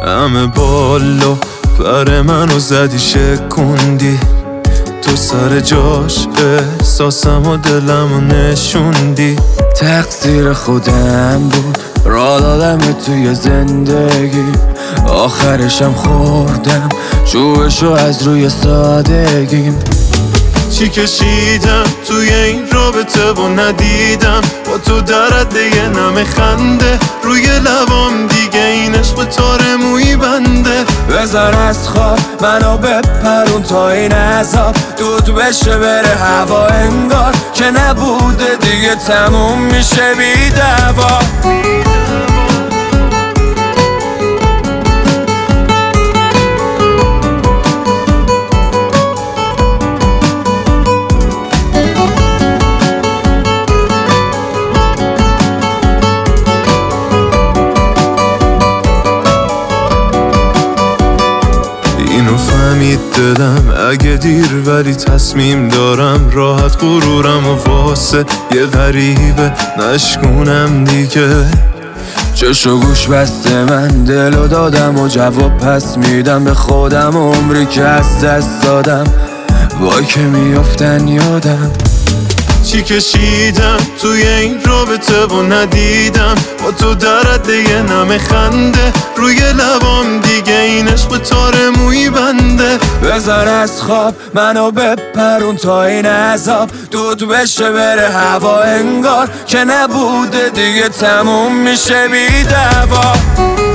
همه بالا پر منو زدی شکوندی، تو سر جاش احساسم و دلم و نشوندی. تقصیر خودم بود را دادم توی زندگی، آخرشم خوردم چوبشو از روی سادگیم. چی کشیدم توی این رابطه و ندیدم با تو درد یه نم خنده روی لبام، دیگه این عشق تار موی بنده. بذار از خواب منو بپرون تا این عذاب دود بشه بره هوا، انگار که نبوده دیگه تموم میشه بی دوا. اینو فهمید دلم اگه دیر، ولی تصمیم دارم راحت غرورم و واسه یه غریبه نشکونم دیگه. چشو گوش بسته من دلو دادم و جواب پس میدم به خودم، عمری که از دست دادم وای که میافتن یادم. چی کشیدم توی این رابطه و ندیدم با تو درد یه نم خنده روی لبام، دیگه این عشق تار موی بنده. بذار از خواب منو بپرون تا این عذاب دود بشه بره هوا، انگار که نبوده دیگه تموم میشه بی دوا.